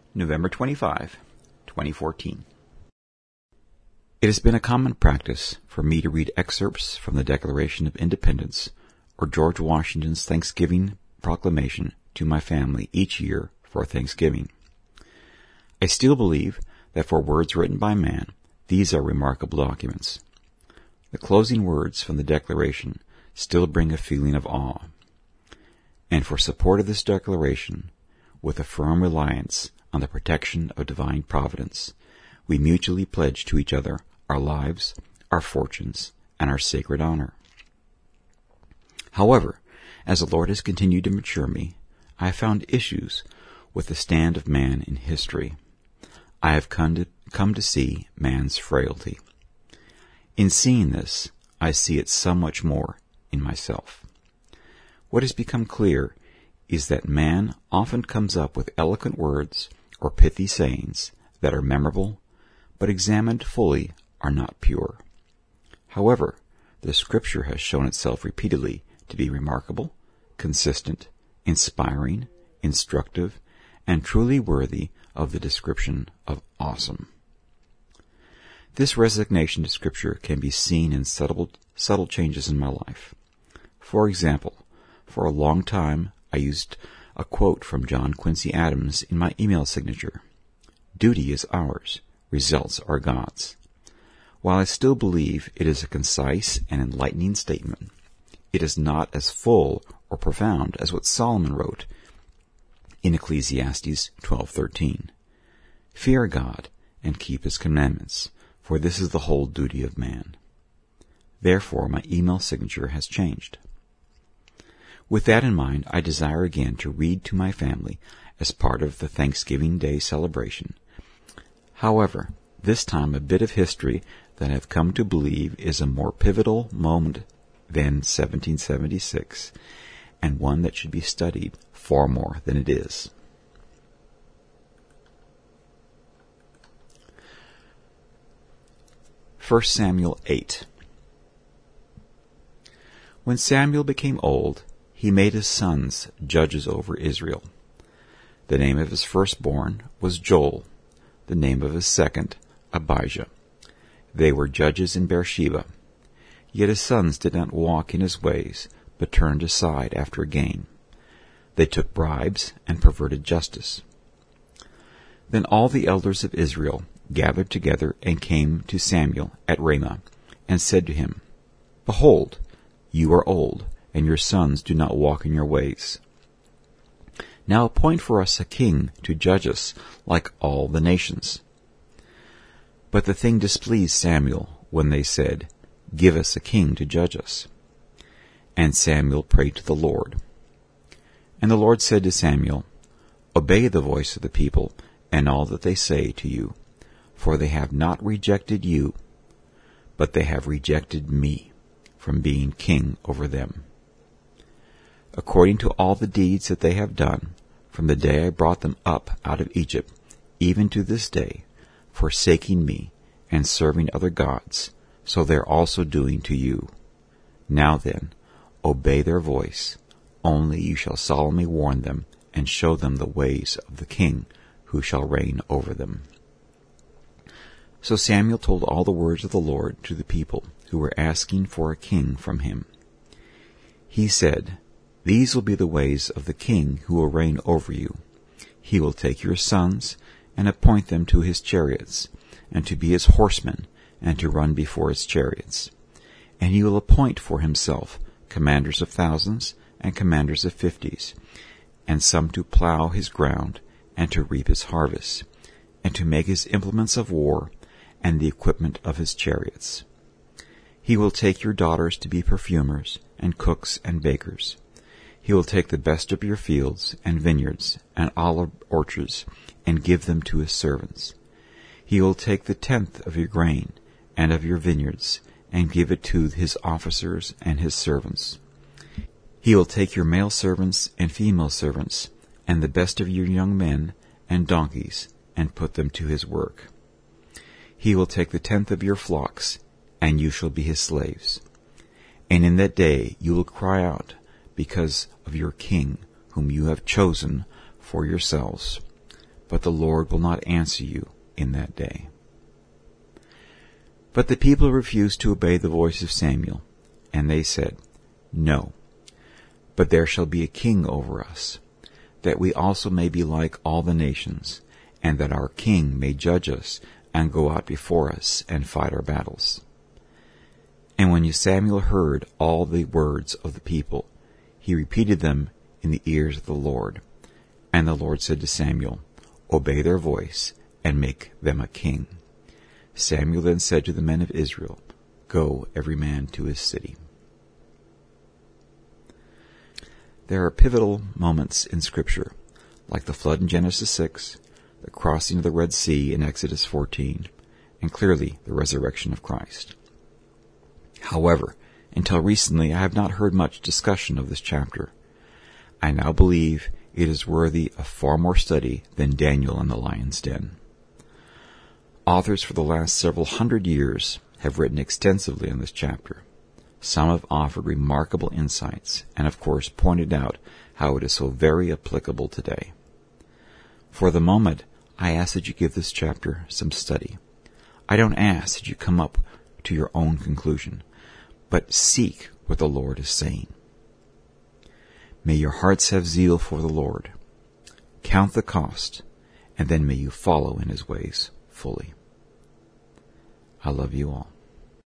November 25, 2014. It has been a common practice for me to read excerpts from the Declaration of Independence or George Washington's Thanksgiving Proclamation to my family each year for Thanksgiving. I still believe that for words written by man, these are remarkable documents. The closing words from the Declaration still bring a feeling of awe. And for support of this declaration, with a firm reliance on the protection of divine providence, we mutually pledge to each other our lives, our fortunes, and our sacred honor. However, as the Lord has continued to mature me, I have found issues with the stand of man in history. I have come to see man's frailty. In seeing this, I see it so much more in myself. What has become clear is that man often comes up with eloquent words or pithy sayings that are memorable, but examined fully are not pure. However, the Scripture has shown itself repeatedly to be remarkable, consistent, inspiring, instructive, and truly worthy of the description of awesome. This resignation to Scripture can be seen in subtle changes in my life. For example, for a long time I used a quote from John Quincy Adams in my email signature. Duty is ours, results are God's. While I still believe it is a concise and enlightening statement, it is not as full or profound as what Solomon wrote in Ecclesiastes 12:13. Fear God and keep his commandments, for this is the whole duty of man. Therefore, my email signature has changed. With that in mind, I desire again to read to my family as part of the Thanksgiving Day celebration. However, this time a bit of history that I have come to believe is a more pivotal moment than 1776, and one that should be studied far more than it is. First Samuel 8. When Samuel became old, he made his sons judges over Israel. The name of his firstborn was Joel, the name of his second, Abijah. They were judges in Beersheba. Yet his sons did not walk in his ways, but turned aside after gain. They took bribes and perverted justice. Then all the elders of Israel gathered together and came to Samuel at Ramah, and said to him, Behold, you are old, and your sons do not walk in your ways. Now appoint for us a king to judge us like all the nations. But the thing displeased Samuel when they said, Give us a king to judge us. And Samuel prayed to the Lord. And the Lord said to Samuel, Obey the voice of the people and all that they say to you, for they have not rejected you, but they have rejected me from being king over them. According to all the deeds that they have done, from the day I brought them up out of Egypt, even to this day, forsaking me and serving other gods, so they are also doing to you. Now then, obey their voice, only you shall solemnly warn them and show them the ways of the king who shall reign over them. So Samuel told all the words of the Lord to the people who were asking for a king from him. He said, These will be the ways of the king who will reign over you. He will take your sons and appoint them to his chariots, and to be his horsemen, and to run before his chariots. And he will appoint for himself commanders of thousands and commanders of fifties, and some to plow his ground and to reap his harvest, and to make his implements of war and the equipment of his chariots. He will take your daughters to be perfumers and cooks and bakers. He will take the best of your fields and vineyards and olive orchards and give them to his servants. He will take the 10th of your grain and of your vineyards and give it to his officers and his servants. He will take your male servants and female servants and the best of your young men and donkeys and put them to his work. He will take the 10th of your flocks, and you shall be his slaves. And in that day you will cry out because of your king, whom you have chosen for yourselves. but the Lord will not answer you in that day." But the people refused to obey the voice of Samuel, and they said, "No, but there shall be a king over us, that we also may be like all the nations, and that our king may judge us and go out before us and fight our battles." And when Samuel heard all the words of the people, he repeated them in the ears of the Lord. And the Lord said to Samuel, "Obey their voice, and make them a king." Samuel then said to the men of Israel, "Go every man to his city." There are pivotal moments in Scripture, like the flood in Genesis 6, the crossing of the Red Sea in Exodus 14, and clearly the resurrection of Christ. However, until recently I have not heard much discussion of this chapter. I now believe it is worthy of far more study than Daniel in the lion's den. Authors for the last several hundred years have written extensively on this chapter. Some have offered remarkable insights and, of course, pointed out how it is so very applicable today. For the moment, I ask that you give this chapter some study. I don't ask that you come up to your own conclusion, but seek what the Lord is saying. May your hearts have zeal for the Lord. Count the cost, and then may you follow in his ways fully. I love you all.